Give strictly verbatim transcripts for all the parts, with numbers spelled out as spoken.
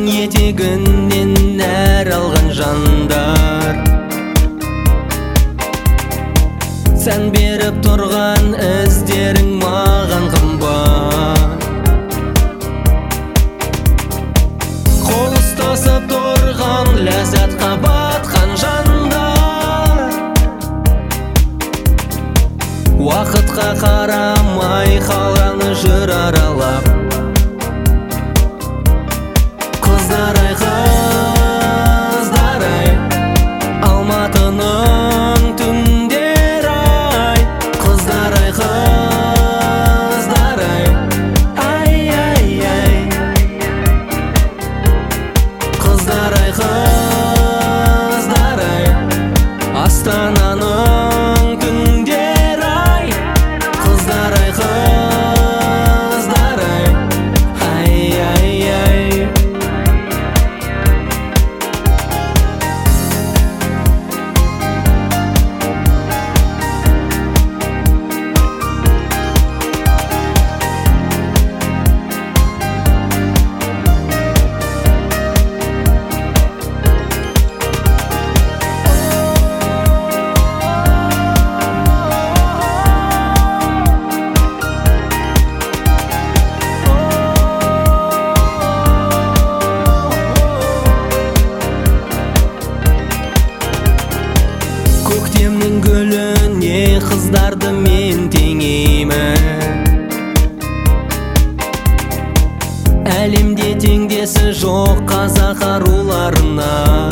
етегінен нәр алған жандар, сән беріп тұрған іздерің маған қымбат. Қол ұстасып тұрған ләззатқа батқан жандар, уақытқа қарамай қаланы жүр аралап. Қыздар-ай, қыздар-ай, Алматының түндер-ай. Қыздар-ай, қыздар-ай, ай-ай-ай. Қыздар-ай, қыздар-ай, Астананың түндер-ай. Қыздар-ай, қыздар-ай, ай-ай-ай. Көктемнің гүліне қыздарды мен теңеймін. Әлемде теңдесі жоқ қазақ аруларына.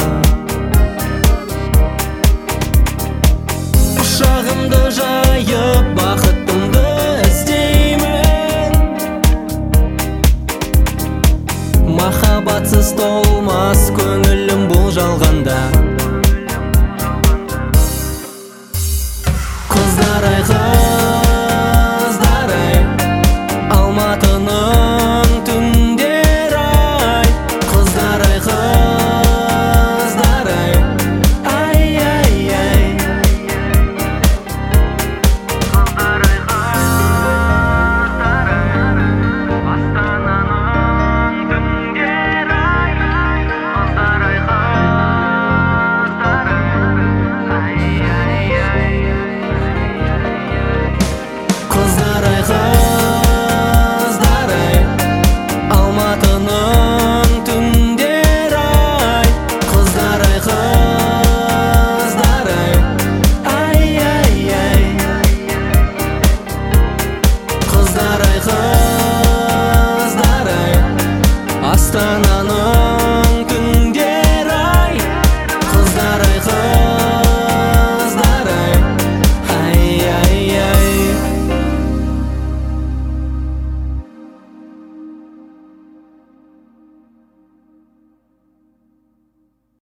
Құшағымды жайып бақытымды іздеймін. Махаббатсыз толмас көңілім бұл жалғанда. Қыздар-ай, қыздар-ай, Алматының түндер-ай. Қыздар-ай, қыздар-ай, ай-ай-ай. Қыздар-ай, қыздар-ай, Астананың түндер-ай. Қыздар-ай, қыздар-ай, ай-ай-ай. Қыздар-ай, қыздар-ай.